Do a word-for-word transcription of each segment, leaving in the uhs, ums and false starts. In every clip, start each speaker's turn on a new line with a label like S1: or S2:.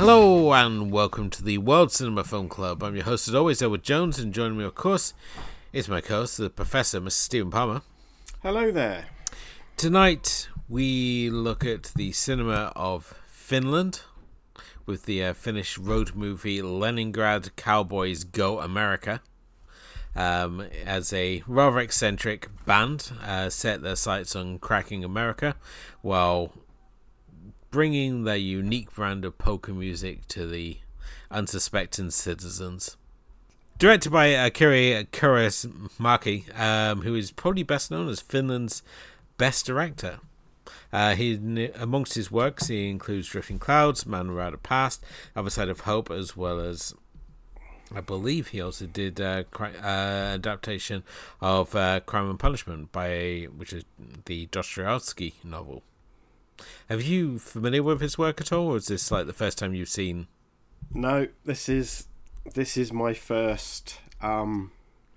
S1: Hello and welcome to the World Cinema Film Club. I'm your host as always, Edward Jones, and joining me of course is my co-host, the Professor, Mister Stephen Palmer.
S2: Hello there.
S1: Tonight we look at the cinema of Finland with the uh, Finnish road movie Leningrad Cowboys Go America. Um, as a rather eccentric band uh, set their sights on cracking America while bringing their unique brand of polka music to the unsuspecting citizens. Directed by Akira Kaurismäki, um, who is probably best known as Finland's best director. Uh, he, amongst his works, he includes Drifting Clouds, Man Without a Past, Other Side of Hope, as well as, I believe he also did uh, cri- uh, adaptation of uh, Crime and Punishment, by which is the Dostoevsky novel. Have you familiar with his work at all, or is this like the first time you've seen?
S2: No, this is this is my first um,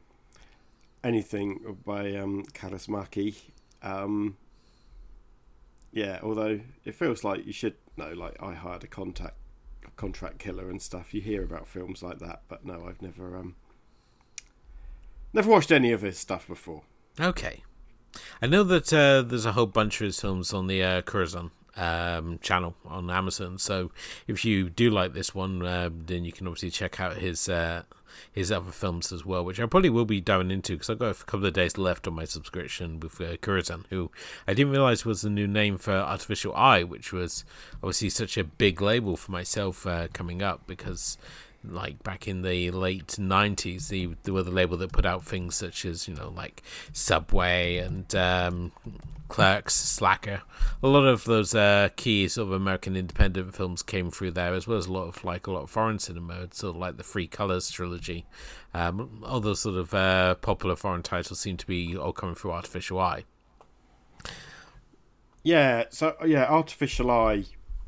S2: anything by um, Kaurismäki. Um, yeah, although it feels like you should know. Like I Hired a Contact, a Contract Killer and stuff. You hear about films like that, but no, I've never um, never watched any of his stuff before.
S1: Okay. I know that uh, there's a whole bunch of his films on the uh, Curzon um, channel on Amazon, so if you do like this one, uh, then you can obviously check out his uh, his other films as well, which I probably will be diving into because I've got a couple of days left on my subscription with uh, Curzon, who I didn't realise was the new name for Artificial Eye, which was obviously such a big label for myself uh, coming up because... like back in the late nineties, they, they were the label that put out things such as, you know, like Subway and um, Clerks, Slacker. A lot of those uh, key sort of American independent films came through there, as well as a lot of like a lot of foreign cinema, sort of like the Three Colors trilogy. Um, all those sort of uh, popular foreign titles seem to be all coming through Artificial Eye.
S2: Yeah, so yeah, Artificial Eye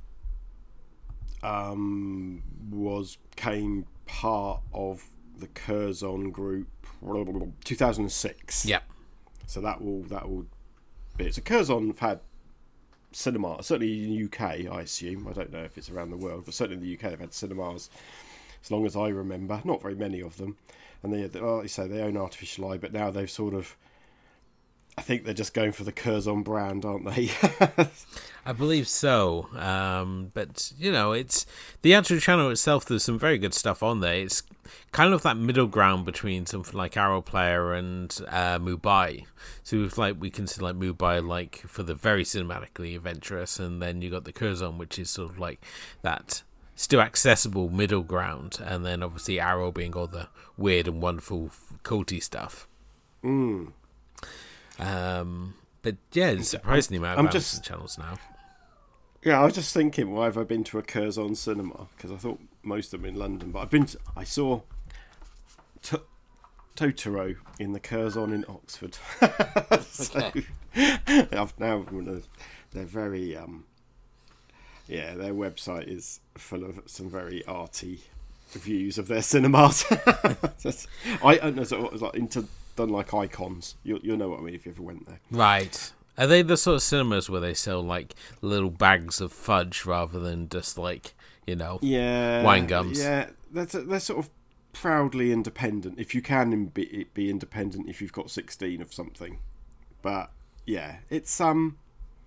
S2: um, was came part of the Curzon group two thousand six.
S1: Yeah.
S2: So that will that will be it. So Curzon have had cinema, certainly in the U K, I assume. I don't know if it's around the world, but certainly in the U K they've had cinemas as long as I remember. Not very many of them. And they, well, like you say, they own Artificial Eye, but now they've sort of, I think they're just going for the Curzon brand, aren't they?
S1: I believe so. Um, but, you know, it's the actual channel itself, there's some very good stuff on there. It's kind of that middle ground between something like Arrow Player and uh, Mumbai. So if, like, we consider like Mumbai like for the very cinematically adventurous, and then you got the Curzon, which is sort of like that still accessible middle ground, and then obviously Arrow being all the weird and wonderful culty stuff.
S2: Mm.
S1: Um, but yeah, it's surprisingly amount of just, channels now.
S2: Yeah, I was just thinking, why have I been to a Curzon cinema? Because I thought most of them in London, but I've been. To, I saw T- Totoro in the Curzon in Oxford. So,
S1: okay.
S2: I've now they're very um, yeah, their website is full of some very arty views of their cinemas. I don't know, so it was like into. Done like icons. You'll, you'll know what I mean if you ever went there.
S1: Right. Are they the sort of cinemas where they sell like little bags of fudge rather than just like, you know,
S2: yeah,
S1: wine gums?
S2: Yeah, they're, they're sort of proudly independent. If you can be, be independent if you've got sixteen of something. But yeah, it's um,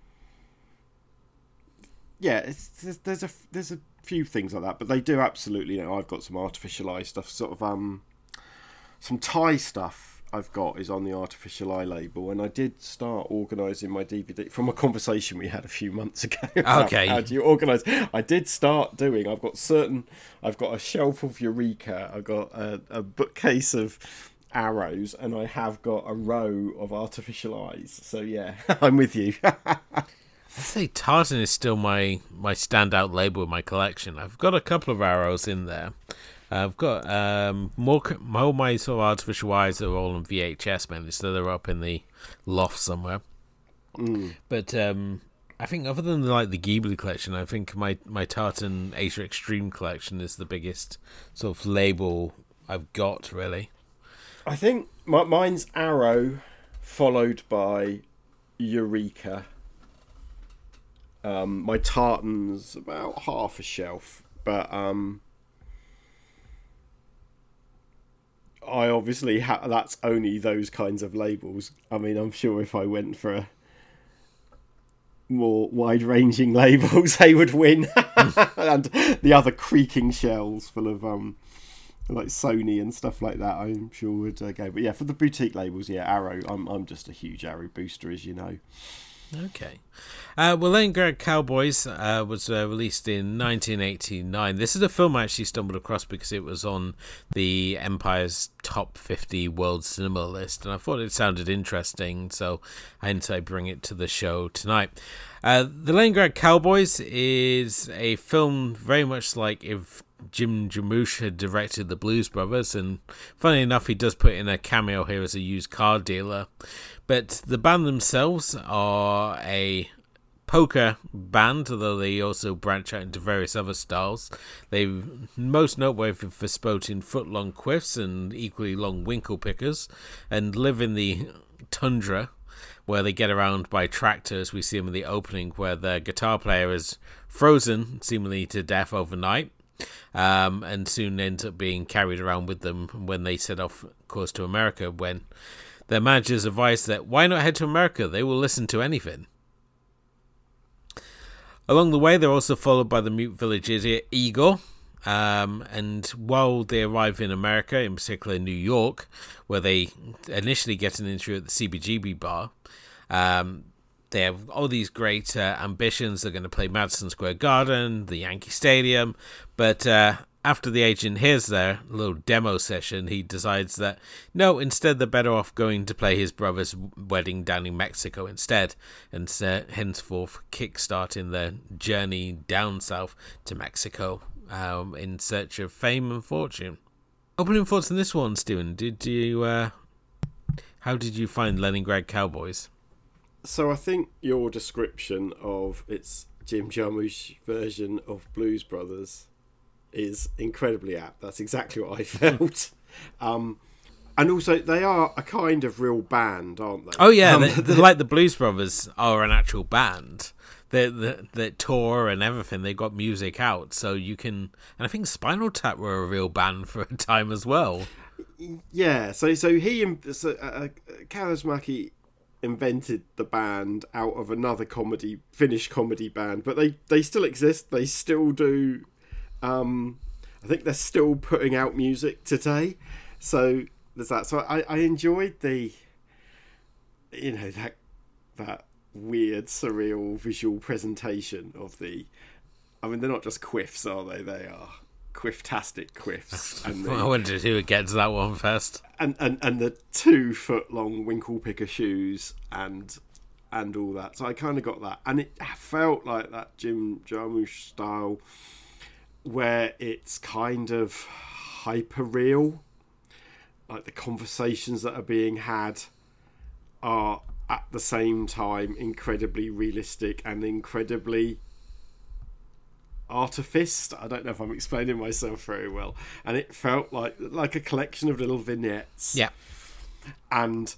S2: yeah, it's there's, there's a there's a few things like that, but they do absolutely. You know, I've got some Artificial Eye stuff, sort of um, some Thai stuff. I've got is on the Artificial Eye label, and I did start organising my D V D from a conversation we had a few months ago.
S1: Okay.
S2: How do you organise? I did start doing. I've got certain. I've got a shelf of Eureka. I've got a, a bookcase of Arrows, and I have got a row of Artificial Eyes. So yeah, I'm with you.
S1: I say Tarzan is still my my standout label in my collection. I've got a couple of Arrows in there. I've got um, more, more my sort of Artificial Eyes are all on V H S mainly, so they're up in the loft somewhere.
S2: Mm.
S1: But um, I think other than like the Ghibli collection, I think my, my Tartan Asia Extreme collection is the biggest sort of label I've got, really.
S2: I think my, mine's Arrow, followed by Eureka. Um, my Tartan's about half a shelf. but um, I obviously ha- that's only those kinds of labels. I mean, I'm sure if I went for a more wide-ranging labels, they would win. And the other creaking shells full of um, like Sony and stuff like that, I'm sure would uh, go. But yeah, for the boutique labels, yeah, Arrow. I'm I'm just a huge Arrow booster, as you know.
S1: Okay. Uh, well, Leningrad Cowboys uh, was uh, released in nineteen eighty-nine. This is a film I actually stumbled across because it was on the Empire's top fifty world cinema list, and I thought it sounded interesting, so I decided to bring it to the show tonight. Uh, the Leningrad Cowboys is a film very much like if Jim Jarmusch had directed the Blues Brothers, and funny enough, he does put in a cameo here as a used car dealer. But the band themselves are a poker band, although they also branch out into various other styles. They're most noteworthy for sporting foot-long quiffs and equally long winkle pickers, and live in the tundra, where they get around by tractors. We see them in the opening, where the guitar player is frozen, seemingly to death overnight, um, and soon ends up being carried around with them when they set off course to America, when their managers advise that why not head to America? They will listen to anything. Along the way, they're also followed by the mute village idiot Igor. Um, and while they arrive in America, in particular New York, where they initially get an interview at the C B G B bar, um, they have all these great uh, ambitions. They're going to play Madison Square Garden, the Yankee Stadium, but uh, after the agent hears their little demo session, he decides that, no, instead they're better off going to play his brother's wedding down in Mexico instead, and uh, henceforth kickstarting their journey down south to Mexico um, in search of fame and fortune. Opening thoughts on this one, Stephen. Did you, uh, how did you find Leningrad Cowboys?
S2: So I think your description of its Jim Jarmusch version of Blues Brothers is incredibly apt. That's exactly what I felt. um, and also, they are a kind of real band, aren't they?
S1: Oh yeah,
S2: um,
S1: they, they're like the Blues Brothers are an actual band. They they tour and everything. They got music out, so you can. And I think Spinal Tap were a real band for a time as well.
S2: Yeah. So so he so, uh, Kaurismäki invented the band out of another comedy Finnish comedy band, but they they still exist. They still do. Um, I think they're still putting out music today, so there's that. So I, I enjoyed the, you know, that that weird, surreal visual presentation of the. I mean, they're not just quiffs, are they? They are quiff-tastic quiffs. And the,
S1: I wondered who would get to that one first.
S2: And and and the two foot long winkle picker shoes and and all that. So I kind of got that, and it felt like that Jim Jarmusch style, where it's kind of hyper real, like the conversations that are being had are at the same time incredibly realistic and incredibly artificed. I don't know if I'm explaining myself very well, and it felt like like a collection of little vignettes.
S1: Yeah,
S2: and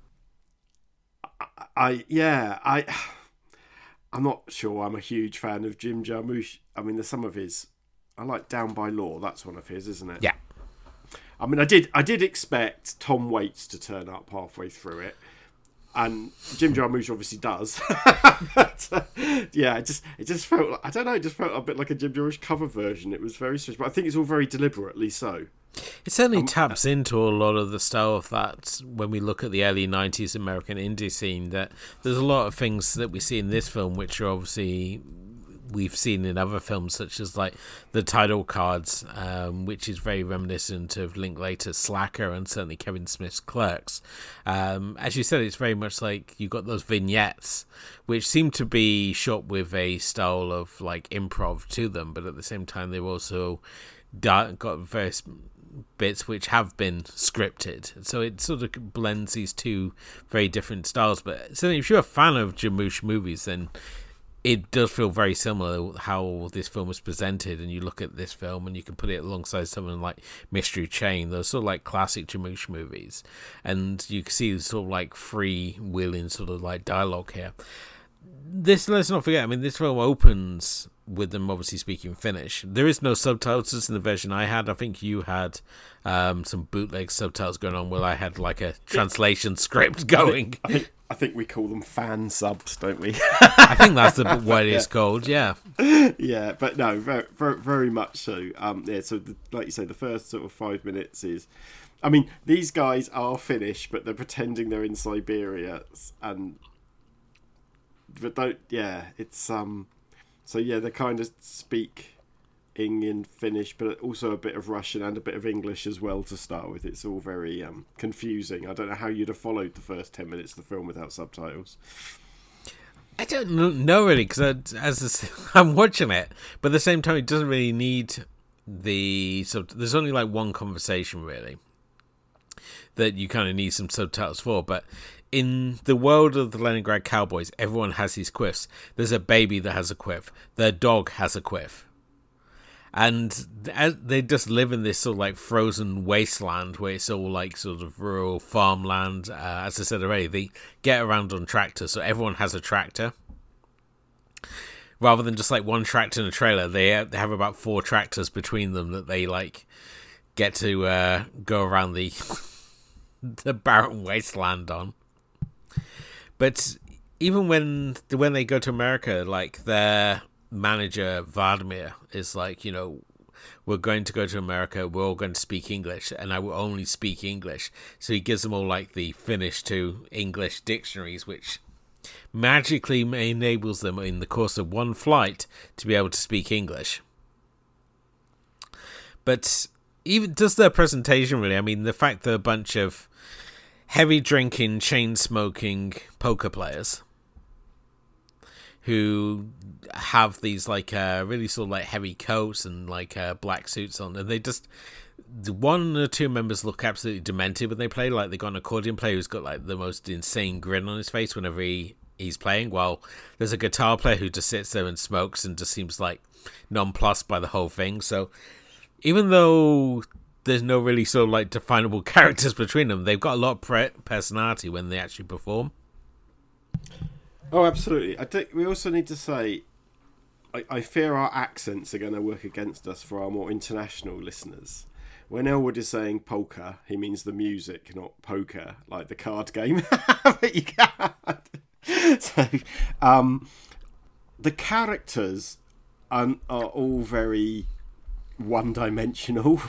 S2: I, I yeah I I'm not sure I'm a huge fan of Jim Jarmusch. I mean, there's some of his. I like Down by Law. That's one of his, isn't it?
S1: Yeah.
S2: I mean, I did. I did expect Tom Waits to turn up halfway through it, and Jim Jarmusch obviously does. But, uh, yeah, it just it just felt. Like, I don't know. It just felt a bit like a Jim Jarmusch cover version. It was very strange, but I think it's all very deliberately so.
S1: It certainly
S2: um,
S1: taps into a lot of the style of that when we look at the early nineties American indie scene. That there's a lot of things that we see in this film which are obviously we've seen in other films, such as like the title cards, um, which is very reminiscent of Linklater's Slacker and certainly Kevin Smith's Clerks. Um, as you said, it's very much like you've got those vignettes, which seem to be shot with a style of like improv to them, but at the same time they've also got various bits which have been scripted, so it sort of blends these two very different styles. But certainly if you're a fan of Jarmusch movies, then it does feel very similar how this film was presented, and you look at this film and you can put it alongside something like Mystery Chain, those sort of like classic Jarmusch movies, and you can see sort of like free-wheeling sort of like dialogue here. this, let's not forget, I mean, this film opens with them obviously speaking Finnish. There is no subtitles in the version I had. I think you had um, some bootleg subtitles going on, while I had like a translation script going.
S2: I think, I think, I think we call them fan subs, don't we?
S1: I think that's the, what it is yeah. called, yeah.
S2: Yeah, but no, very, very, very much so. Um, yeah, so the, like you say, the first sort of five minutes is, I mean, these guys are Finnish, but they're pretending they're in Siberia, and but don't, yeah, it's um, so yeah, they kind of speak in Finnish, but also a bit of Russian and a bit of English as well to start with. It's all very um, confusing. I don't know how you'd have followed the first ten minutes of the film without subtitles.
S1: I don't know really, because as I'm watching it, but at the same time, it doesn't really need the sub. There's only like one conversation really that you kind of need some subtitles for, but in the world of the Leningrad Cowboys, everyone has these quiffs. There's a baby that has a quiff. Their dog has a quiff. And they just live in this sort of like frozen wasteland where it's all like sort of rural farmland. Uh, as I said already, they get around on tractors, so everyone has a tractor. Rather than just like one tractor and a trailer, they have about four tractors between them that they like get to uh, go around the the barren wasteland on. But even when when they go to America, like their manager Vladimir is like, you know, we're going to go to America, we're all going to speak English, and I will only speak English. So he gives them all like the Finnish to English dictionaries, which magically enables them in the course of one flight to be able to speak English. But even just their presentation, really, I mean, the fact that a bunch of heavy drinking, chain smoking poker players who have these like uh, really sort of like heavy coats and like uh, black suits on, and they just, the one or two members look absolutely demented when they play. Like they got an accordion player who's got like the most insane grin on his face whenever he, he's playing, while there's a guitar player who just sits there and smokes and just seems like nonplussed by the whole thing. So even though there's no really sort of like definable characters between them, they've got a lot of pre- personality when they actually perform.
S2: Oh, absolutely. I think we also need to say, I, I fear our accents are going to work against us for our more international listeners. When Elwood is saying polka, he means the music, not poker, like the card game. But you can't. So, um, the characters are, are all very one-dimensional,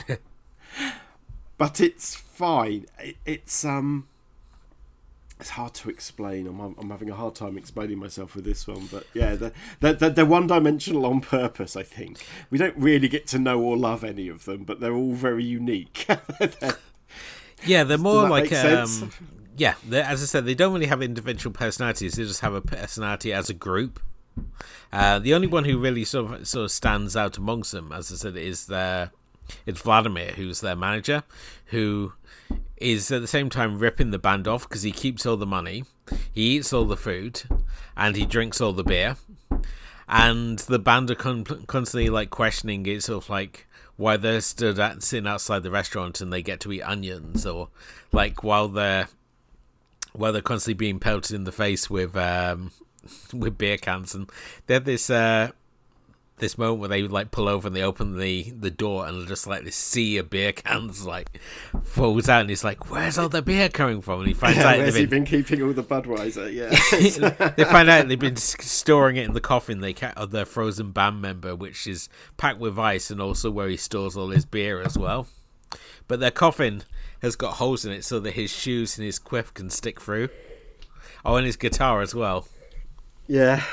S2: but it's fine. It, it's um. It's hard to explain. I'm I'm having a hard time explaining myself with this one, but yeah, they're, they're, they're one-dimensional on purpose, I think. We don't really get to know or love any of them, but they're all very unique. they're,
S1: yeah, they're more like... Um, yeah, as I said, they don't really have individual personalities. They just have a personality as a group. Uh, the only one who really sort of, sort of stands out amongst them, as I said, is their... It's Vladimir, who's their manager, who is at the same time ripping the band off because he keeps all the money, he eats all the food, and he drinks all the beer. And the band are con- constantly like questioning it, sort of like why they're stood at, sitting outside the restaurant and they get to eat onions, or like while they're while they're constantly being pelted in the face with um, with beer cans. And they have this. Uh, This moment where they like pull over and they open the, the door and just like this sea of beer cans like falls out, and he's like, "Where's all the beer coming from?" And he finds
S2: yeah,
S1: out
S2: where's
S1: they've
S2: he
S1: been...
S2: been keeping all the Budweiser? Yeah,
S1: they find out they've been storing it in the coffin they ca- of their frozen band member, which is packed with ice, and also where he stores all his beer as well. But their coffin has got holes in it so that his shoes and his quiff can stick through. Oh, and his guitar as well.
S2: Yeah.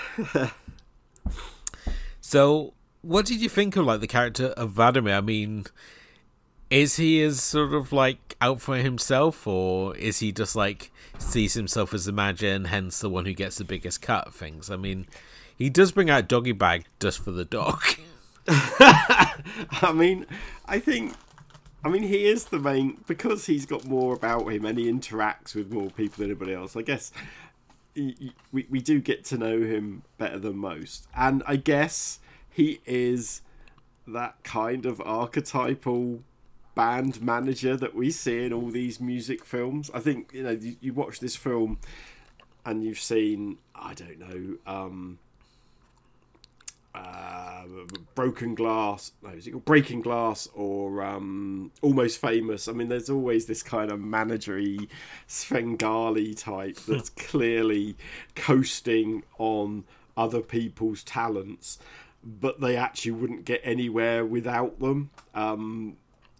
S1: So, what did you think of like the character of Vladimir? I mean, is he as sort of like out for himself, or is he just like sees himself as the manager and hence the one who gets the biggest cut of things? I mean, he does bring out doggy bag just for the dog.
S2: I mean, I think, I mean, he is the main, because he's got more about him and he interacts with more people than anybody else. I guess he, we we do get to know him better than most, and I guess he is that kind of archetypal band manager that we see in all these music films. I think, you know, you, you watch this film and you've seen, I don't know, um, uh, Broken Glass, no, is it called Breaking Glass, or um, Almost Famous. I mean, there's always this kind of managery Svengali type that's clearly coasting on other people's talents, but they actually wouldn't get anywhere without them. Um,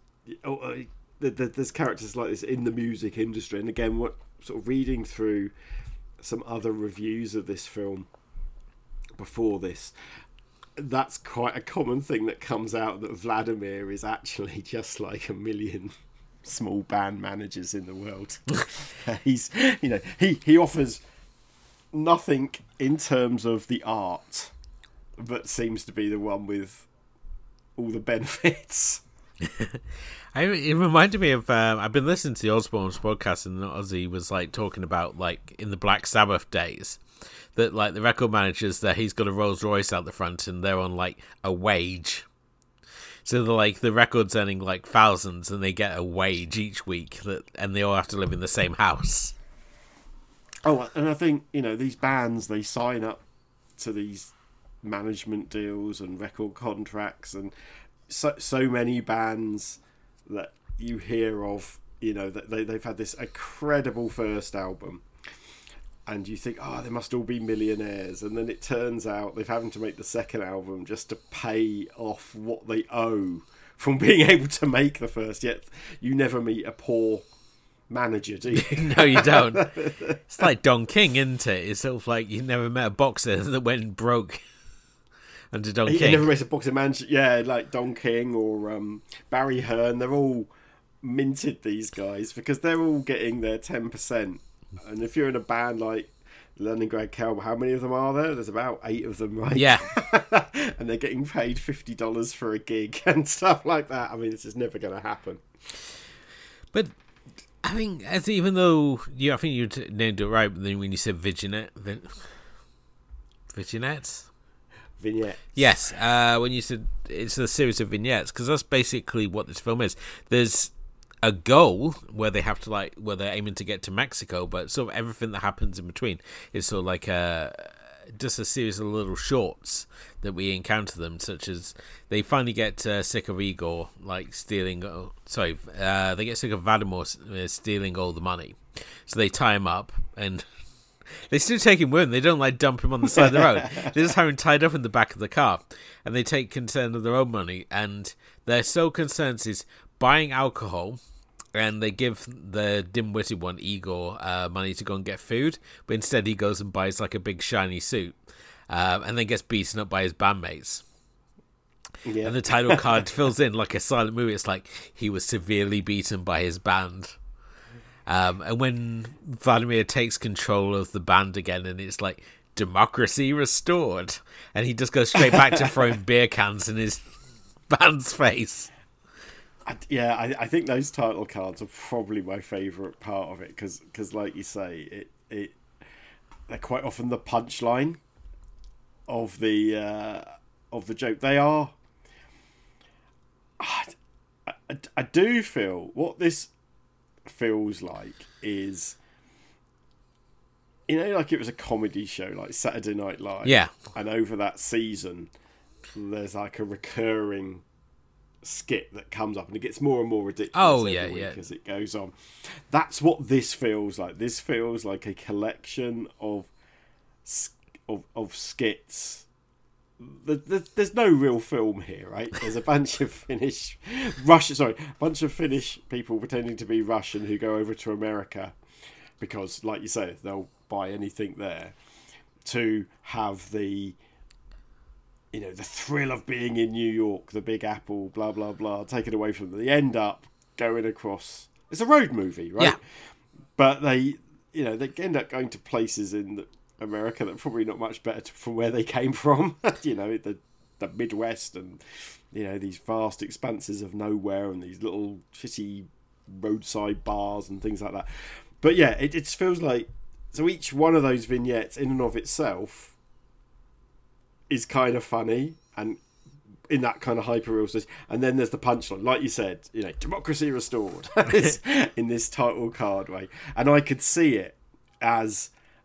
S2: there's characters like this in the music industry, and again, what sort of reading through some other reviews of this film before this, that's quite a common thing that comes out, that Vladimir is actually just like a million small band managers in the world. He's, you know, he, he offers nothing in terms of the art, but seems to be the one with all the benefits.
S1: I, it reminded me of um, I've been listening to the Osbournes podcast, and Ozzy was like talking about like in the Black Sabbath days that like the record managers that he's got a Rolls Royce out the front and they're on like a wage, so they're like the record's earning like thousands and they get a wage each week, that and they all have to live in the same house.
S2: Oh, and I think, you know, these bands, they sign up to these management deals and record contracts, and so so many bands that you hear of, you know, that they, they've had this incredible first album, and you think, oh, they must all be millionaires, and then it turns out they're having to make the second album just to pay off what they owe from being able to make the first. Yet you never meet a poor manager, do you?
S1: No, you don't. It's like Don King, isn't it? It's sort of like you never met a boxer that went broke under Don
S2: he,
S1: King.
S2: He never met a boxing manager. Yeah, like Don King or um, Barry Hearn. They're all minted, these guys, because they're all getting their ten percent. And if you're in a band like Leningrad Cowboy, how many of them are there? There's about eight of them, right?
S1: Yeah.
S2: And they're getting paid fifty dollars for a gig and stuff like that. I mean, this is never going to happen.
S1: But I think, as even though you, I think you named it right, but then when you said Vignette, Vin, vignettes,
S2: vignettes,
S1: yes, uh, when you said it's a series of vignettes, because that's basically what this film is. There's a goal where they have to like where they're aiming to get to Mexico, but sort of everything that happens in between is sort of like a just a series of little shorts that we encounter them, such as they finally get uh, sick of Igor like stealing oh, sorry uh, they get sick of Vladimir uh, stealing all the money, so they tie him up, and they still take him with them. They don't like dump him on the side of the road. They just have him tied up in the back of the car, and they take concern of their own money, and their sole concern is buying alcohol. And they give the dim-witted one, Igor, uh, money to go and get food, but instead he goes and buys like a big shiny suit, um, and then gets beaten up by his bandmates. Yeah. And the title card fills in like a silent movie. It's like he was severely beaten by his band. Um, and when Vladimir takes control of the band again, and it's like democracy restored, and he just goes straight back to throwing beer cans in his band's face.
S2: Yeah, I, I think those title cards are probably my favourite part of it, because, because like you say, it it they're quite often the punchline of the uh, of the joke. They are. I, I, I do feel what this feels like is, you know, like it was a comedy show like Saturday Night Live.
S1: Yeah,
S2: and over that season, there's like a recurring skit that comes up, and it gets more and more ridiculous
S1: oh,
S2: every
S1: yeah,
S2: week
S1: yeah.
S2: as it goes on. That's what this feels like. This feels like a collection of of, of skits. There's no real film here, right? There's a bunch of Finnish Russian, sorry, a bunch of Finnish people pretending to be Russian who go over to America because, like you say, they'll buy anything there to have the, you know, the thrill of being in New York, the Big Apple, blah, blah, blah, taken away from them. They end up going across... It's a road movie, right?
S1: Yeah.
S2: But they, you know, they end up going to places in America that are probably not much better to, from where they came from. You know, the, the Midwest and, you know, these vast expanses of nowhere and these little shitty roadside bars and things like that. But yeah, it, it feels like... So each one of those vignettes in and of itself is kind of funny and in that kind of hyper-real stage. And then there's the punchline, like you said, you know, democracy restored in this title card way. And I could see it as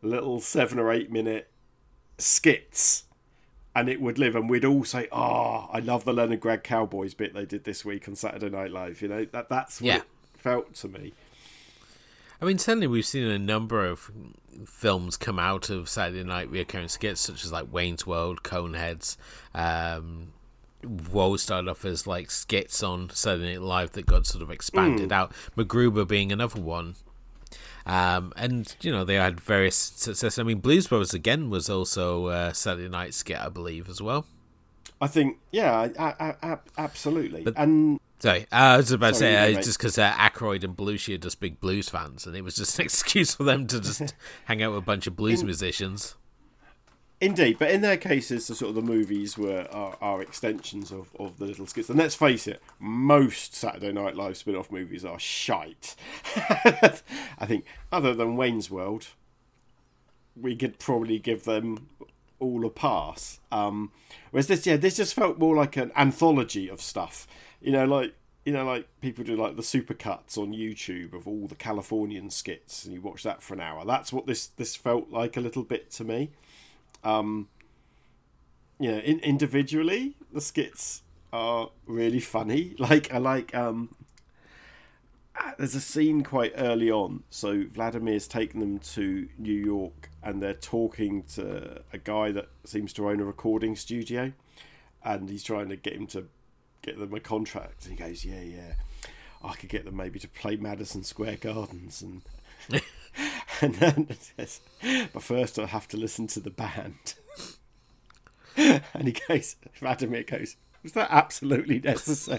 S2: little seven or eight minute skits, and it would live, and we'd all say, "Oh, I love the Leningrad Cowboys bit they did this week on Saturday Night Live." You know, that that's what
S1: yeah.
S2: it felt to me.
S1: I mean, certainly we've seen a number of films come out of Saturday Night reoccurring skits, such as like Wayne's World, Coneheads. Um, Woe started off as like skits on Saturday Night Live that got sort of expanded mm. out. MacGruber being another one. Um, and, you know, they had various success. I mean, Blues Brothers, again, was also a Saturday Night skit, I believe, as well.
S2: I think, yeah, I, I, I, absolutely.
S1: But,
S2: and
S1: sorry, I was about
S2: sorry,
S1: to say,
S2: you
S1: uh, just because uh, Aykroyd and Belushi are just big blues fans, and it was just an excuse for them to just hang out with a bunch of blues In, musicians.
S2: Indeed, but in their cases, the sort of the movies were are, are extensions of, of the little skits. And let's face it, most Saturday Night Live spin-off movies are shite. I think, other than Wayne's World, we could probably give them all a pass. Um, whereas this, yeah, this just felt more like an anthology of stuff. You know, like you know, like people do like the supercuts on YouTube of all the Californian skits, and you watch that for an hour. That's what this this felt like a little bit to me. Um, you know, in, individually, the skits are really funny. Like, I like, um, there's a scene quite early on. So Vladimir's taken them to New York, and they're talking to a guy that seems to own a recording studio, and he's trying to get him to get them a contract. And he goes, yeah, yeah, I could get them maybe to play Madison Square Gardens, and and then it says, but first I'll have to listen to the band. And he goes, Vladimir goes, was that absolutely necessary?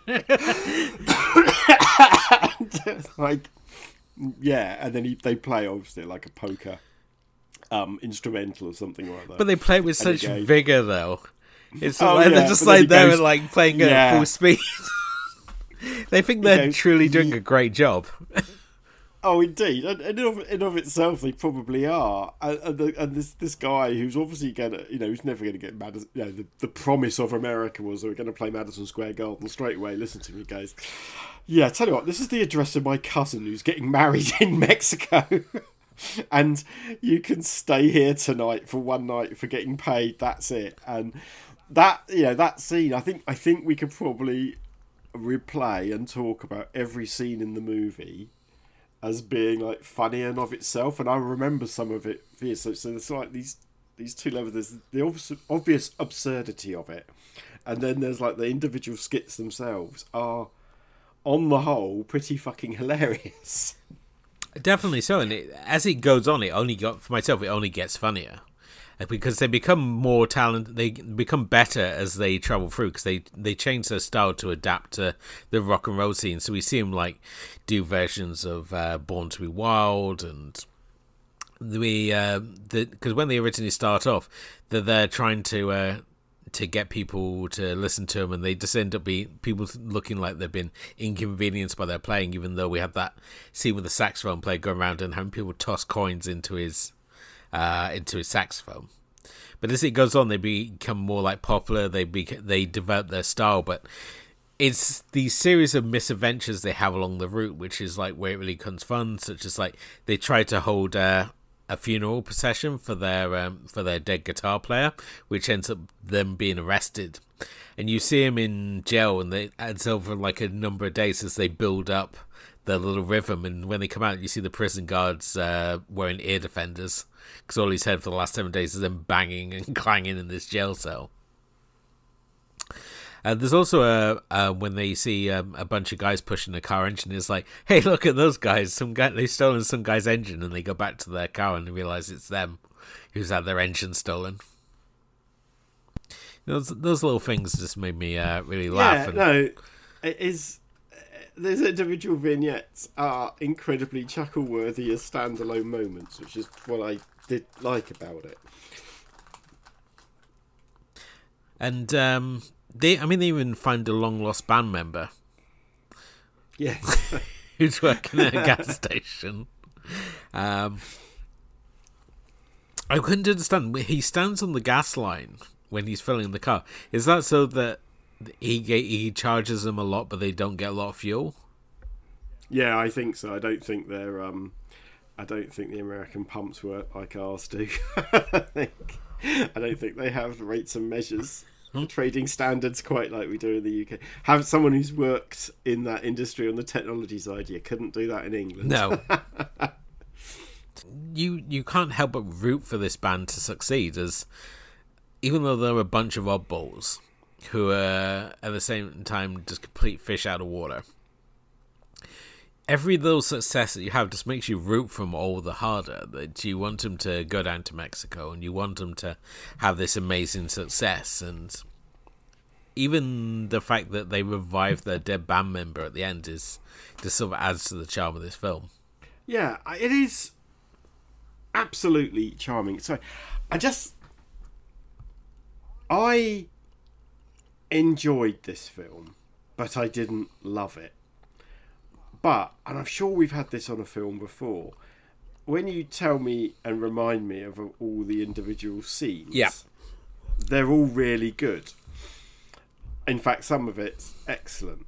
S2: Like, yeah, and then he, they play obviously like a poker um, instrumental or something like that.
S1: But they play it with
S2: and
S1: such vigor, though. It's
S2: oh,
S1: like
S2: yeah,
S1: they're just like there, like playing
S2: yeah.
S1: at full speed. They think they're
S2: goes,
S1: truly doing a great job.
S2: Oh, indeed, and, and in, of, in of itself, they probably are. And, and, the, and this this guy who's obviously gonna, you know, who's never gonna get Madison. You know, the, the promise of America was they were gonna play Madison Square Garden straight away. Listen to me, guys. Yeah, tell you what, this is the address of my cousin who's getting married in Mexico, and you can stay here tonight for one night for getting paid. That's it. And that, you know, that scene. I think I think we could probably replay and talk about every scene in the movie as being like funny in of itself, and I remember some of it. So, so it's like these these two levels. There's the obvious, obvious absurdity of it, and then there's like the individual skits themselves are, on the whole, pretty fucking hilarious.
S1: Definitely so, and it, as it goes on, it only got for myself. It only gets funnier. Because they become more talented, they become better as they travel through. Because they, they change their style to adapt to the rock and roll scene. So we see them like do versions of uh, "Born to Be Wild," and we uh, because when they originally start off, they're there trying to uh, to get people to listen to them, and they just end up being people looking like they've been inconvenienced by their playing. Even though we have that scene with the saxophone player going around and having people toss coins into his. Uh, into his saxophone, but as it goes on, they become more like popular. They be, they develop their style, but it's the series of misadventures they have along the route, which is like where it really becomes fun. Such as like they try to hold uh, a funeral procession for their um, for their dead guitar player, which ends up them being arrested, and you see him in jail, and they it's over like a number of days as they build up their little rhythm, and when they come out, you see the prison guards uh, wearing ear defenders. Because all he's had for the last seven days is them banging and clanging in this jail cell. Uh, there's also a uh, when they see um, a bunch of guys pushing a car engine, it's like, hey, look at those guys! Some guy they've stolen some guy's engine, and they go back to their car and realize it's them who's had their engine stolen. Those those little things just made me uh, really laugh.
S2: Yeah,
S1: and...
S2: no, it is. Those individual vignettes are incredibly chuckle-worthy as standalone moments, which is what I did like about it.
S1: And um, they, I mean, they even find a long-lost band member.
S2: Yeah.
S1: Who's working at a gas station. Um, I couldn't understand. He stands on the gas line when he's filling the car. Is that so that he he charges them a lot, but they don't get a lot of fuel?
S2: Yeah, I think so. I don't think they're um, I don't think the American pumps work like ours do. I think I don't think they have rates and measures, trading standards quite like we do in the U K. Have someone who's worked in that industry on the technology side. You couldn't do that in England.
S1: No. you you can't help but root for this band to succeed, as even though they're a bunch of oddballs who are at the same time just complete fish out of water, every little success that you have just makes you root for them all the harder. That you want them to go down to Mexico and you want them to have this amazing success. And even the fact that they revived their dead band member at the end is just sort of adds to the charm of this film.
S2: Yeah, it is absolutely charming. So I just I enjoyed this film, but I didn't love it. But, and I'm sure we've had this on a film before, when you tell me and remind me of all the individual scenes,
S1: yeah.
S2: they're all really good. In fact, some of it's excellent.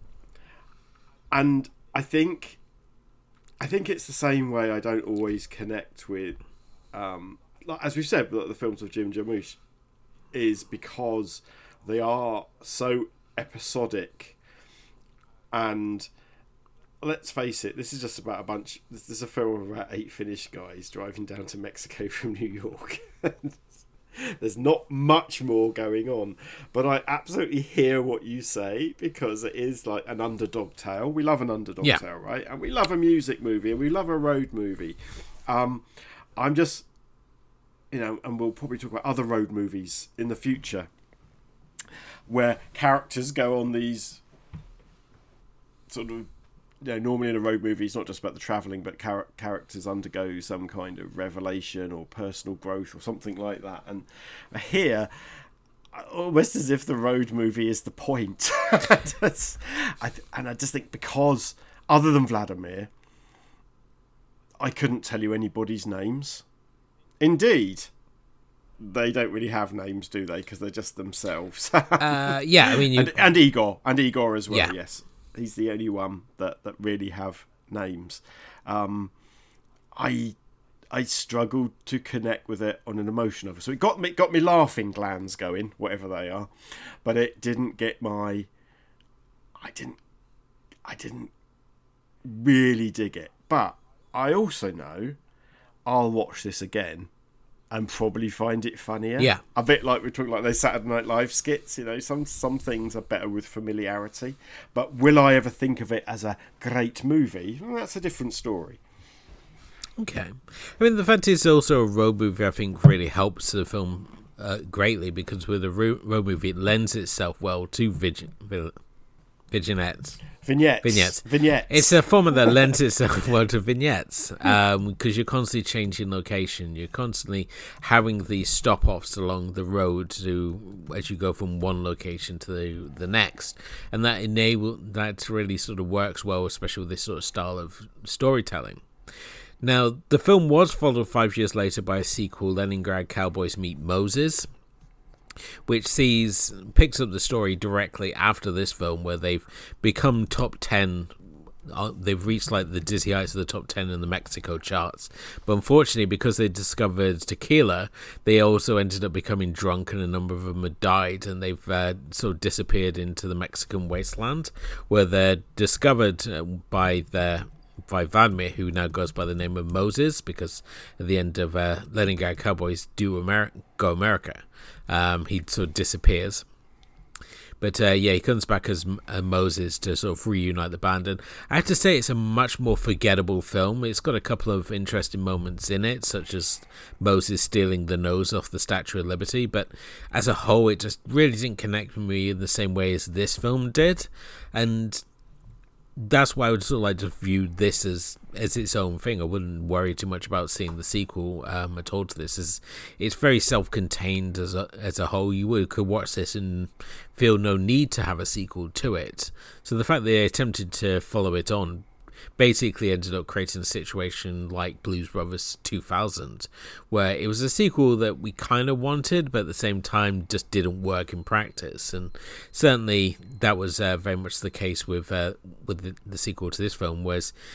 S2: And I think I think it's the same way I don't always connect with, um, like, as we've said, the films of Jim Jarmusch, is because they are so episodic. And let's face it, this is just about a bunch. This is a film of about eight Finnish guys driving down to Mexico from New York. There's not much more going on, but I absolutely hear what you say, because it is like an underdog tale. We love an underdog
S1: yeah.
S2: tale, right? And we love a music movie, and we love a road movie. Um, I'm just, you know, and we'll probably talk about other road movies in the future, where characters go on these sort of, you know, normally in a road movie, it's not just about the travelling, but char- characters undergo some kind of revelation or personal growth or something like that. And here, almost as if the road movie is the point. That's, I, and I just think because, other than Vladimir, I couldn't tell you anybody's names. Indeed, they don't really have names, do they? Because they're just themselves.
S1: uh, yeah, I mean... You...
S2: And, and Igor. And Igor as well,
S1: yeah.
S2: yes. He's the only one that, that really have names. Um, I I struggled to connect with it on an emotional level. So it got me got me laughing glands going, whatever they are, but it didn't get my. I didn't. I didn't really dig it. But I also know I'll watch this again and probably find it funnier.
S1: Yeah.
S2: A bit like we're talking like those Saturday Night Live skits, you know, some some things are better with familiarity. But will I ever think of it as a great movie? Well, that's a different story.
S1: Okay. I mean, the fact is also a road movie, I think, really helps the film uh, greatly, because with a ro- road movie, it lends itself well to vig- vil- vignettes.
S2: Vignettes.
S1: Vignettes.
S2: Vignettes.
S1: It's a format that lends itself well to vignettes, um, because you're constantly changing location. You're constantly having these stop-offs along the road to as you go from one location to the, the next, and that enable that really sort of works well, especially with this sort of style of storytelling. Now, the film was followed five years later by a sequel, Leningrad Cowboys Meet Moses, which sees picks up the story directly after this film, where they've become top ten. They've reached like the dizzy heights of the top ten in the Mexico charts. But unfortunately, because they discovered tequila, they also ended up becoming drunk, and a number of them had died, and they've uh, sort of disappeared into the Mexican wasteland, where they're discovered by their by Vladimir, who now goes by the name of Moses, because at the end of uh, Leningrad Cowboys Do Amer- Go America, um, he sort of disappears. But uh, yeah, he comes back as uh, Moses to sort of reunite the band. And I have to say, it's a much more forgettable film. It's got a couple of interesting moments in it, such as Moses stealing the nose off the Statue of Liberty. But as a whole, it just really didn't connect with me in the same way as this film did. And that's why I would sort of like to view this as as its own thing. I wouldn't worry too much about seeing the sequel um, at all to this. It's, it's very self-contained as a as a whole. You would, could watch this and feel no need to have a sequel to it. So the fact that they attempted to follow it on basically ended up creating a situation like Blues Brothers two thousand, where it was a sequel that we kind of wanted, but at the same time just didn't work in practice. And certainly that was uh, very much the case with uh, with the, the sequel to this film, was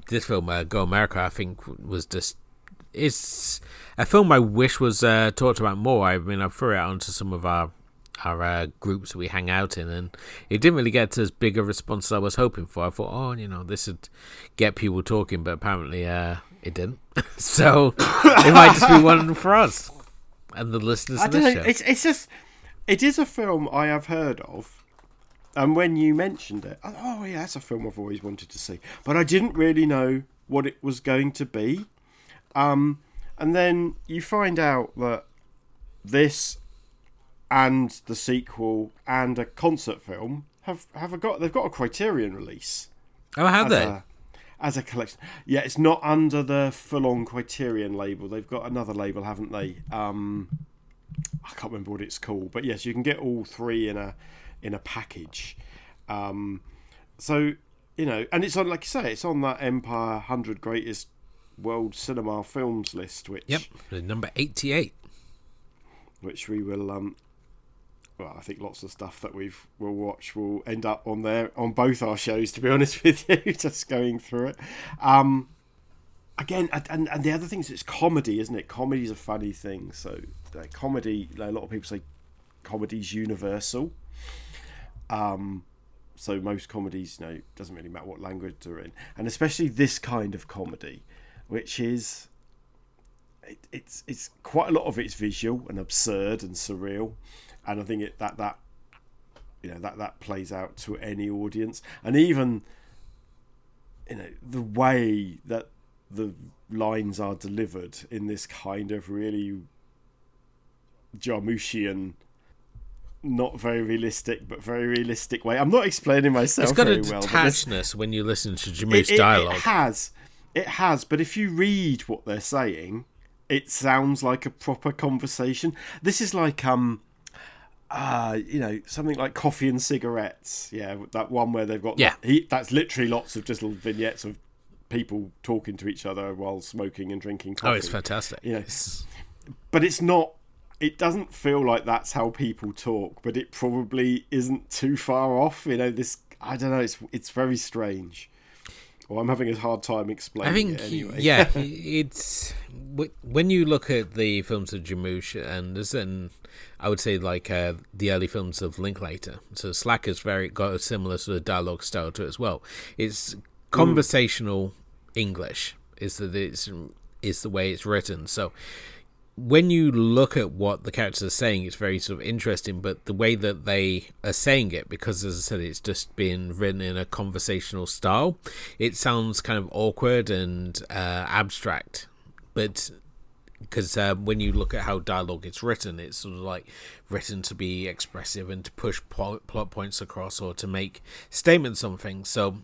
S1: this film, uh, Go America, I think was just it's a film I wish was uh, talked about more. I mean, I threw it onto some of our our uh, groups that we hang out in, and it didn't really get as big a response as I was hoping for. I thought, oh, you know, this would get people talking, but apparently uh, it didn't. So it might just be one for us and the listeners
S2: I
S1: of
S2: don't
S1: this
S2: know.
S1: show.
S2: It's it's just it is a film I have heard of, and when you mentioned it, I thought, oh yeah, that's a film I've always wanted to see, but I didn't really know what it was going to be. Um, and then you find out that this and the sequel and a concert film have have got they've got a Criterion release.
S1: Oh, have
S2: as
S1: they?
S2: A, as a collection. Yeah, it's not under the full-on Criterion label. They've got another label, haven't they? Um, I can't remember what it's called, but yes, you can get all three in a in a package. Um, so you know, and it's on, like you say, it's on that Empire one hundred Greatest World Cinema Films list, which
S1: Yep, number eighty-eight.
S2: Which we will. Um, well, I think lots of stuff that we've will watch will end up on there on both our shows. To be honest with you, just going through it. Um, again, and and the other thing is it's comedy, isn't it? Comedy's a funny thing. So uh, comedy, a lot of people say comedy's universal. Um, so most comedies, you know, doesn't really matter what language they're in, and especially this kind of comedy, which is it, it's it's quite a lot of it's visual and absurd and surreal. And I think it, that that you know that, that plays out to any audience, and even you know the way that the lines are delivered in this kind of really Jarmuschian, not very realistic but very realistic way. I'm not explaining myself
S1: It's got
S2: very
S1: a
S2: well.
S1: detachedness when you listen to Jarmusch
S2: it, it,
S1: dialogue.
S2: It has, it has. But if you read what they're saying, it sounds like a proper conversation. This is like um. Uh, you know, something like Coffee and Cigarettes. Yeah, that one where they've got...
S1: Yeah.
S2: That, he, that's literally lots of just little vignettes of people talking to each other while smoking and drinking coffee.
S1: Oh, it's fantastic.
S2: You know, but it's not... It doesn't feel like that's how people talk, but it probably isn't too far off. You know, this... I don't know, it's it's very strange. Well, I'm having a hard time explaining
S1: I think,
S2: it anyway.
S1: yeah, it's... When you look at the films of Jarmusch, and there's certain... I would say like uh, the early films of Linklater. So Slacker's very got a similar sort of dialogue style to it as well. It's conversational mm. English is the it's, is the way it's written. So when you look at what the characters are saying, it's very sort of interesting. But the way that they are saying it, because as I said, it's just been written in a conversational style, it sounds kind of awkward and uh, abstract. But because uh, when you look at how dialogue is written, it's sort of like written to be expressive and to push plot, plot points across or to make statements on things. So,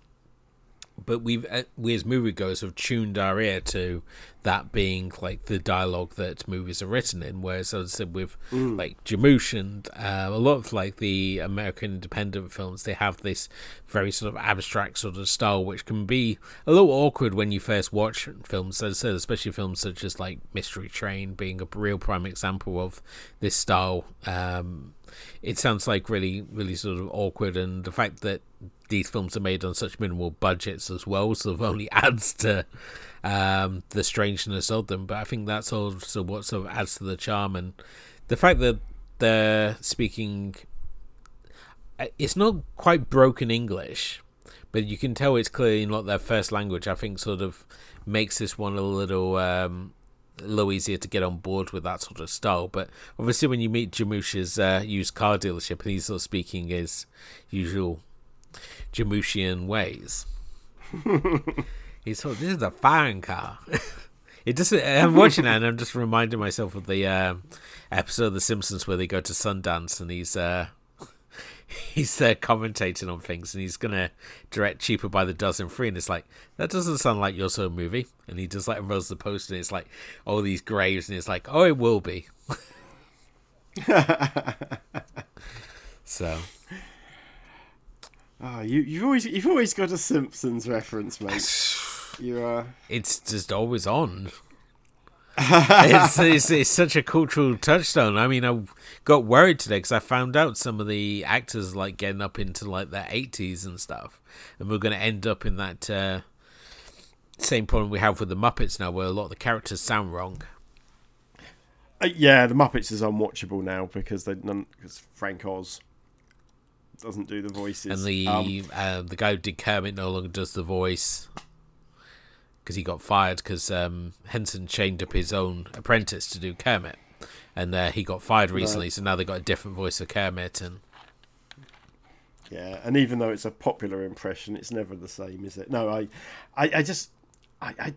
S1: but we've uh, we as moviegoers have tuned our ear to that being like the dialogue that movies are written in. Whereas, as I said, with mm. like Jarmusch and uh, a lot of like the American independent films, they have this very sort of abstract sort of style, which can be a little awkward when you first watch films. As I said, especially films such as like Mystery Train being a real prime example of this style. Um, it sounds like really, really sort of awkward, and the fact that these films are made on such minimal budgets as well sort of only adds to um, the strangeness of them. But I think that's also what sort of adds to the charm, and the fact that they're speaking, it's not quite broken English, but you can tell it's clearly not their first language. I think sort of makes this one a little um, a little easier to get on board with that sort of style. But obviously when you meet Jarmusch's uh, used car dealership and he's sort of speaking his usual Jarmuschian ways, he's sort of, this is a fine car. It just, I'm watching that and I'm just reminding myself of the uh, episode of The Simpsons where they go to Sundance and he's uh, he's uh, commentating on things and he's gonna direct Cheaper by the Dozen Free, and it's like, that doesn't sound like your sort of movie. And he just like unrolls the poster and it's like all these graves and it's like, oh, it will be. So
S2: oh, you you've always you've always got a Simpsons reference, mate. You are.
S1: It's just always on. it's, it's it's such a cultural touchstone. I mean, I got worried today because I found out some of the actors like getting up into like their eighties and stuff, and we're going to end up in that uh, same problem we have with the Muppets now, where a lot of the characters sound wrong.
S2: Uh, yeah, the Muppets is unwatchable now because they none because Frank Oz doesn't do the voices,
S1: and the
S2: um,
S1: uh, the guy who did Kermit no longer does the voice because he got fired because um, Henson chained up his own apprentice to do Kermit, and uh, he got fired recently. Right. So now they got a different voice for Kermit, and
S2: yeah, and even though it's a popular impression, it's never the same, is it? No, I, I, I just, I, I,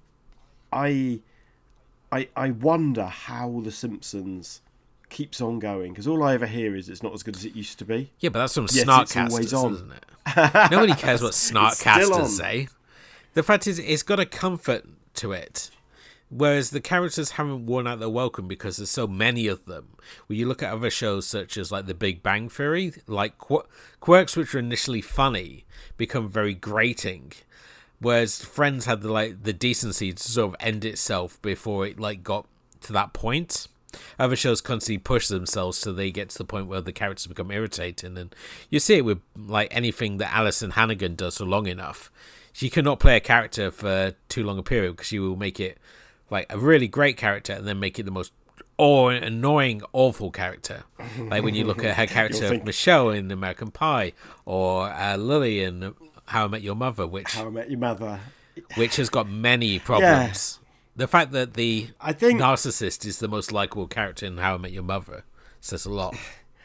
S2: I, I, I wonder how The Simpsons keeps on going, because all I ever hear is it's not as good as it used to be.
S1: Yeah, but that's from
S2: yes,
S1: Snarkcasters, isn't it? Nobody cares what Snarkcasters say. The fact is, it's got a comfort to it, whereas the characters haven't worn out their welcome because there's so many of them. When you look at other shows such as like The Big Bang Theory, like qu- quirks which are initially funny become very grating, whereas Friends had the like the decency to sort of end itself before it like got to that point. Other shows constantly push themselves till they get to the point where the characters become irritating, and you see it with like anything that Alison Hannigan does for long enough. She cannot play a character for too long a period because she will make it like a really great character and then make it the most aw- annoying, awful character. Like when you look at her character of Michelle in American Pie, or uh, Lily in How I Met Your Mother, which
S2: How I Met Your Mother,
S1: which has got many problems. Yeah. The fact that the
S2: I think
S1: narcissist is the most likable character in How I Met Your Mother says a lot.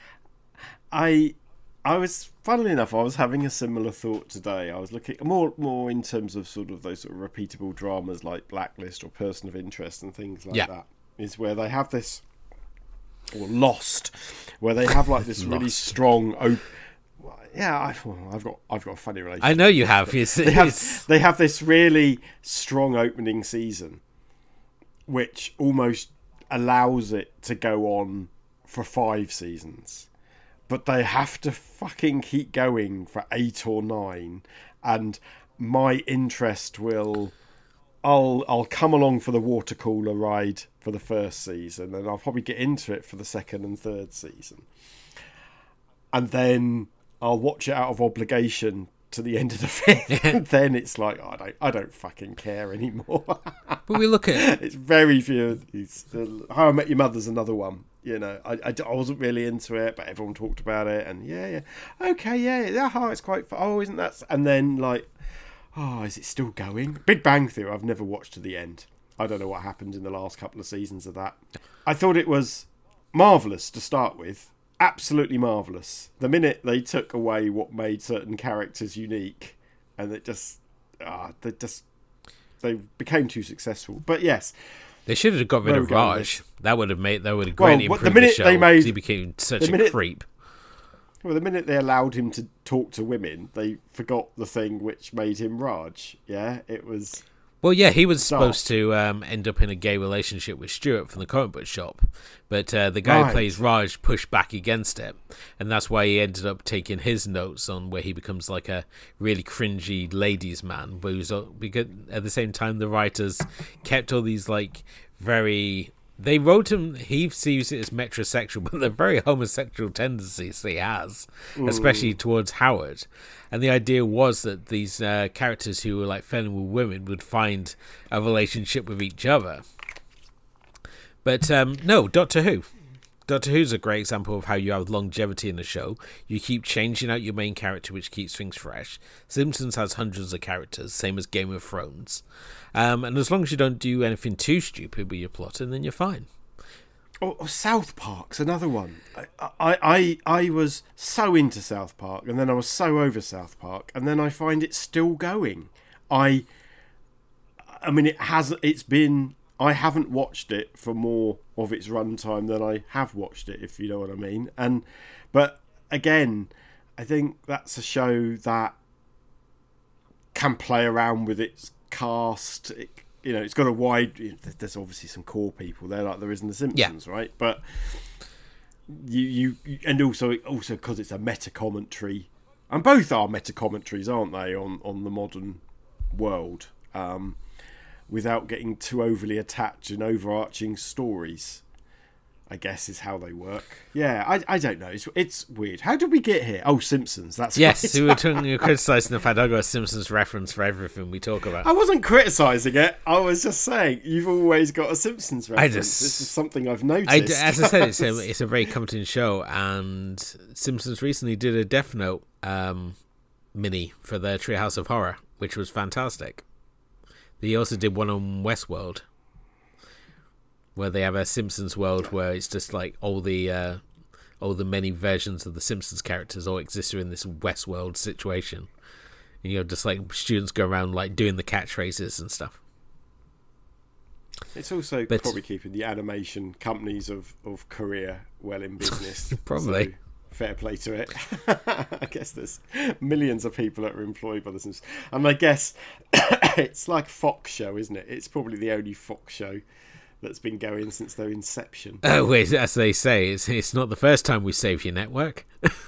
S2: I I was, funnily enough, I was having a similar thought today. I was looking more more in terms of sort of those sort of repeatable dramas like Blacklist or Person of Interest and things like yeah. that. Is where they have this, or Lost, where they have like this really strong. Op- yeah, I, well, I've got I've got a funny relationship.
S1: I know you have. Yes,
S2: they have they have this really strong opening season, which almost allows it to go on for five seasons. But they have to fucking keep going for eight or nine, and my interest will, I'll I'll come along for the water cooler ride for the first season, and I'll probably get into it for the second and third season, and then I'll watch it out of obligation to the end of the fifth, and then it's like oh, I don't I don't fucking care anymore.
S1: But we look at
S2: it's very few. It's, uh, How I Met Your Mother's another one. You know, I, I, I wasn't really into it, but everyone talked about it, and yeah, yeah, okay, yeah, yeah, oh, it's quite fun. Oh, isn't that? And then like, oh, is it still going? Big Bang Theory, I've never watched to the end. I don't know what happened in the last couple of seasons of that. I thought it was marvellous to start with, absolutely marvellous. The minute they took away what made certain characters unique, and it just, ah, oh, they just, they became too successful. But yes.
S1: They should have got rid of Raj. That would have made that would have greatly
S2: well,
S1: improved
S2: the, minute
S1: the show.
S2: They made,
S1: he became such
S2: the
S1: a
S2: minute,
S1: creep.
S2: Well, the minute they allowed him to talk to women, they forgot the thing which made him Raj. Yeah, it was.
S1: Well, yeah, he was supposed to um, end up in a gay relationship with Stuart from the comic book shop, but uh, the guy
S2: right.
S1: who plays Raj pushed back against it, and that's why he ended up taking his notes on where he becomes like a really cringy ladies' man. But was, because at the same time, the writers kept all these like very. They wrote him. He sees it as metrosexual, but they're very homosexual tendencies he has, mm. especially towards Howard. And the idea was that these uh, characters who were like feminine women would find a relationship with each other. But um, no, Doctor Who. Doctor Who's a great example of how you have longevity in the show. You keep changing out your main character, which keeps things fresh. Simpsons has hundreds of characters, same as Game of Thrones. Um, and as long as you don't do anything too stupid with your plotting, then you're fine.
S2: Or, or South Park's another one. I, I, I, I was so into South Park, and then I was so over South Park, and then I find it still going. I, I mean, it has. It's been. I haven't watched it for more of its runtime than I have watched it, if you know what I mean. And, but again, I think that's a show that can play around with its cast. It, you know, it's got a wide. There's obviously some core people there, like there is in The Simpsons, yeah. right? But you, you, and also, also because it's a meta commentary, and both are meta commentaries, aren't they, on on the modern world? Um, without getting too overly attached in overarching stories. I guess is how they work. Yeah, I, I don't know. It's, it's weird. How did we get here? Oh, Simpsons. That's
S1: yes.
S2: right.
S1: We were talking, you were criticising the fact I got a Simpsons reference for everything we talk about.
S2: I wasn't criticising it. I was just saying you've always got a Simpsons reference.
S1: I just,
S2: this is something I've noticed.
S1: I, as I said, it's a, it's a very comforting show, and Simpsons recently did a Death Note um, mini for their Treehouse of Horror, which was fantastic. They also did one on Westworld, where they have a Simpsons world where it's just like all the uh, all the many versions of the Simpsons characters all exist in this Westworld situation. You know, just like students go around like doing the catchphrases and stuff.
S2: It's also
S1: but,
S2: probably keeping the animation companies of, of Korea well in business.
S1: Probably.
S2: So fair play to it. I guess there's millions of people that are employed by the Simpsons. And I guess it's like a Fox show, isn't it? It's probably the only Fox show that's been going since their inception.
S1: Oh, wait, as they say, it's, it's not the first time we saved your network.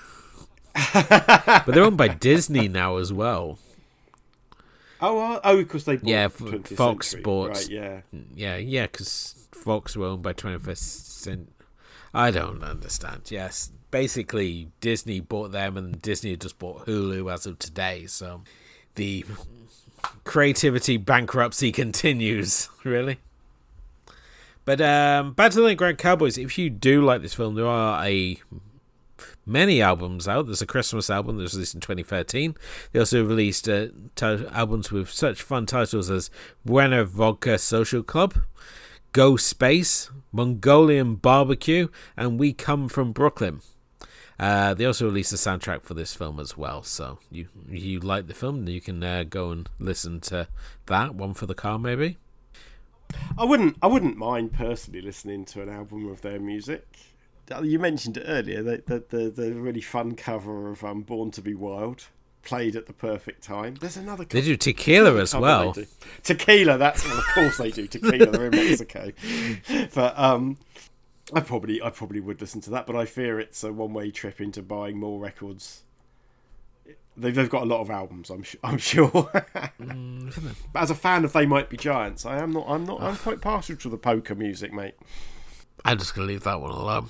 S1: But they're owned by Disney now as well.
S2: Oh, uh, oh, because they bought
S1: yeah,
S2: twentieth
S1: Fox
S2: Century.
S1: bought.
S2: Right, yeah,
S1: yeah, yeah, because Fox were owned by twenty-first Century. I don't understand. Yes, basically Disney bought them, and Disney just bought Hulu as of today. So the creativity bankruptcy continues. Really. But um, back to the Leningrad Cowboys. If you do like this film, there are a many albums out. There's a Christmas album that was released in twenty thirteen. They also released uh, t- albums with such fun titles as Buena Vodka Social Club, Go Space, Mongolian Barbecue, and We Come From Brooklyn. Uh, they also released a soundtrack for this film as well. So you you like the film, you can uh, go and listen to that. One for the car, maybe.
S2: I wouldn't. I wouldn't mind personally listening to an album of their music. You mentioned it earlier. The the the, the really fun cover of um, "Born to Be Wild" played at the perfect time. There's another.
S1: They do Tequila as well.
S2: Tequila. That's well, of course they do Tequila. They're in Mexico. But um, I probably I probably would listen to that. But I fear it's a one way trip into buying more records. They've, they've got a lot of albums, I'm sure. I'm sure.
S1: mm,
S2: But as a fan of They Might Be Giants, I am not. I'm not. I'm quite partial to the polka music, mate.
S1: I'm just gonna leave that one alone.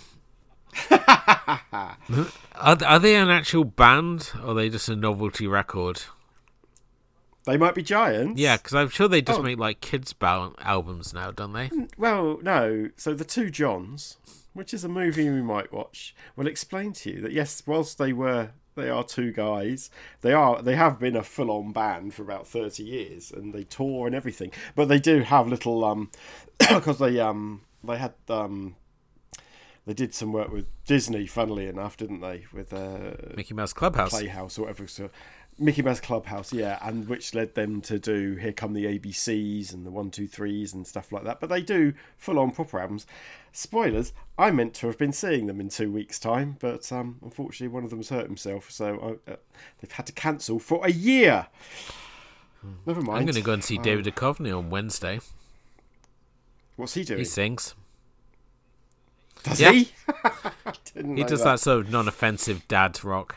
S1: are, are they an actual band, or are they just a novelty record?
S2: They Might Be Giants.
S1: Yeah, because I'm sure they just
S2: oh.
S1: make like kids' bal- albums now, don't they?
S2: Well, no. So the Two Johns, which is a movie we might watch, will explain to you that yes, whilst they were. They are two guys. They are. They have been a full-on band for about thirty years, and they tour and everything. But they do have little, um, because they um they had um they did some work with Disney, funnily enough, didn't they? With uh,
S1: Mickey Mouse Clubhouse,
S2: Playhouse, or whatever. So Mickey Mouse Clubhouse, yeah, and which led them to do Here Come the A B Cs and the One Two Threes and stuff like that. But they do full-on proper albums. Spoilers, I meant to have been seeing them in two weeks' time, but um, unfortunately one of them's hurt himself, so I, uh, they've had to cancel for a year. Never mind.
S1: I'm going to go and see
S2: um,
S1: David Duchovny on Wednesday.
S2: What's he doing?
S1: He sings.
S2: Does
S1: yeah.
S2: he?
S1: He does that. that sort of non-offensive dad rock.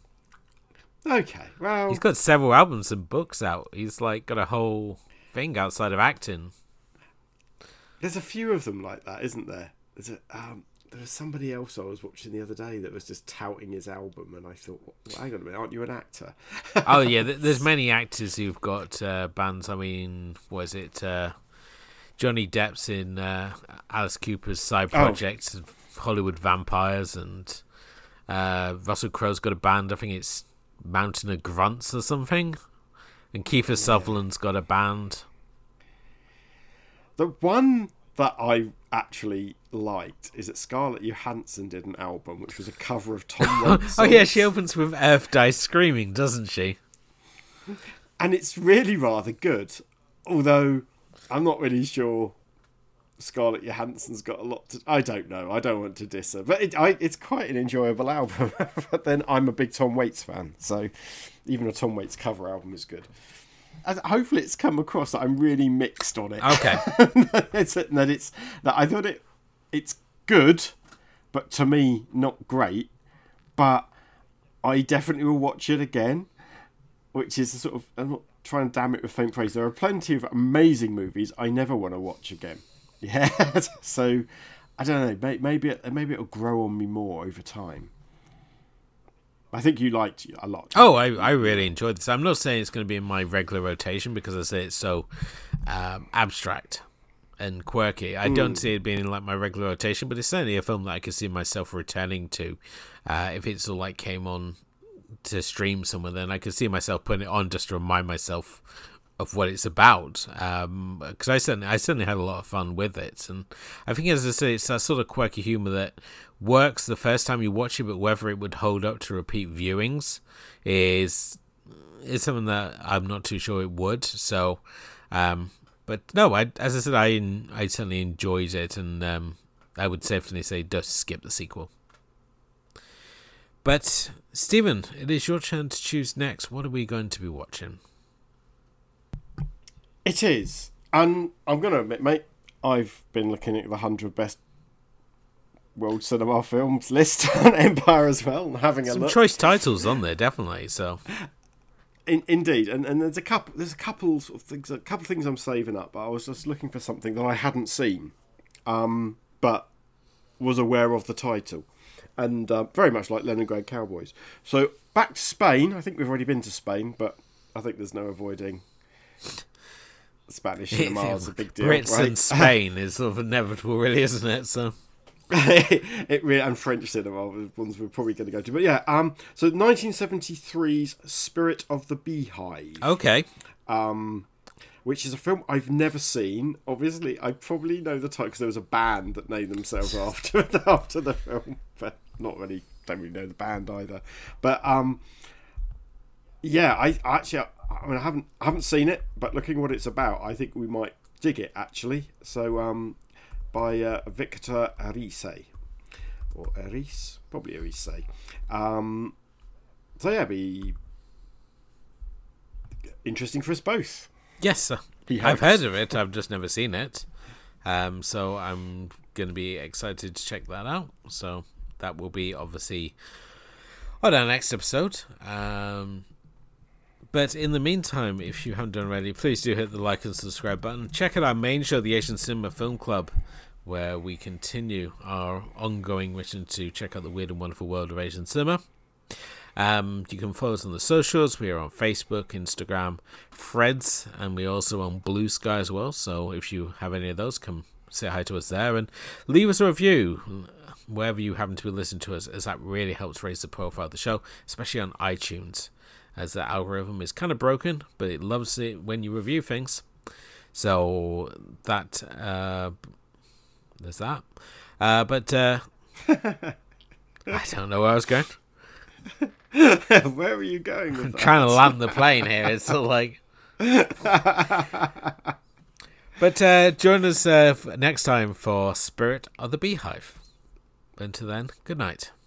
S2: Okay, well...
S1: He's got several albums and books out. He's like got a whole thing outside of acting.
S2: There's a few of them like that, isn't there? There's a, um, there was somebody else I was watching the other day that was just touting his album, and I thought, well, hang on a minute, aren't you an actor?
S1: Oh, yeah, there's many actors who've got uh, bands. I mean, what is it? Uh, Johnny Depp's in uh, Alice Cooper's side project, oh. Hollywood Vampires, and uh, Russell Crowe's got a band. I think it's Mountain of Grunts or something. And Kiefer yeah. Sutherland's got a band.
S2: The one that I actually liked is that Scarlett Johansson did an album which was a cover of Tom Waits.
S1: Oh yeah, she opens with Earth Dies Screaming, doesn't she?
S2: And it's really rather good. Although I'm not really sure Scarlett Johansson's got a lot to... I don't know. I don't want to diss her. But it, I, it's quite an enjoyable album. But then I'm a big Tom Waits fan. So even a Tom Waits cover album is good. And hopefully it's come across that I'm really mixed on it.
S1: Okay.
S2: it's, that it's that I thought it it's good, but to me not great. But I definitely will watch it again, which is a sort of... I'm not trying to damn it with faint praise. There are plenty of amazing movies I never want to watch again. Yeah, so I don't know. may- Maybe it, maybe it'll grow on me more over time. I think you liked it a lot.
S1: Oh, I, I really enjoyed this. I'm not saying it's going to be in my regular rotation because I say it's so um, abstract and quirky. I mm. don't see it being in like my regular rotation, but it's certainly a film that I could see myself returning to. Uh, if it sort of like came on to stream somewhere, then I could see myself putting it on just to remind myself of what it's about. Um, because I certainly, I certainly had a lot of fun with it, and I think, as I say, it's that sort of quirky humor that works the first time you watch it, but whether it would hold up to repeat viewings is is something that I'm not too sure it would. So, um, but no, I as I said, I I certainly enjoyed it, and um, I would safely say just skip the sequel. But Stephen, it is your turn to choose next. What are we going to be watching?
S2: It is, and I'm going to admit, mate, I've been looking at the one hundred best world cinema films list on Empire as well, and having a
S1: Some
S2: look.
S1: Some choice titles on there, definitely. So,
S2: In, indeed, and and there's a couple, there's a couple of things, a couple of things I'm saving up. But I was just looking for something that I hadn't seen, um, but was aware of the title, and uh, very much like Leningrad Cowboys. So back to Spain. I think we've already been to Spain, but I think there's no avoiding. Spanish cinema is a big deal.
S1: Brits
S2: right?
S1: and Spain is sort of inevitable, really, isn't it? So,
S2: it really, and French cinema are ones we're probably going to go to. But yeah, um, so nineteen seventy-three's Spirit of the Beehive.
S1: Okay.
S2: Um, which is a film I've never seen. Obviously, I probably know the title because there was a band that named themselves after after the film, but not really. Don't really know the band either. But um, yeah, I, I actually. I mean, I haven't I haven't seen it, but looking what it's about, I think we might dig it actually. So, um, by uh, Victor Erice, or Erice, probably Erice. Um, so yeah, be interesting for us both.
S1: Yes, uh, I've heard of it. I've just never seen it. Um, so I'm going to be excited to check that out. So that will be obviously on our next episode. Um. But in the meantime, if you haven't done already, please do hit the like and subscribe button. Check out our main show, the Asian Cinema Film Club, where we continue our ongoing mission to check out the weird and wonderful world of Asian cinema. Um, you can follow us on the socials. We are on Facebook, Instagram, Threads, and we're also on Blue Sky as well. So if you have any of those, come say hi to us there and leave us a review wherever you happen to be listening to us, as that really helps raise the profile of the show, especially on iTunes, as the algorithm is kind of broken, but it loves it when you review things. So that, uh, there's that. Uh, but uh, I don't know where I was going.
S2: Where are you going with
S1: I'm
S2: that?
S1: trying to land the plane here. It's sort of like... But uh, join us uh, next time for Spirit of the Beehive. Until then, good night.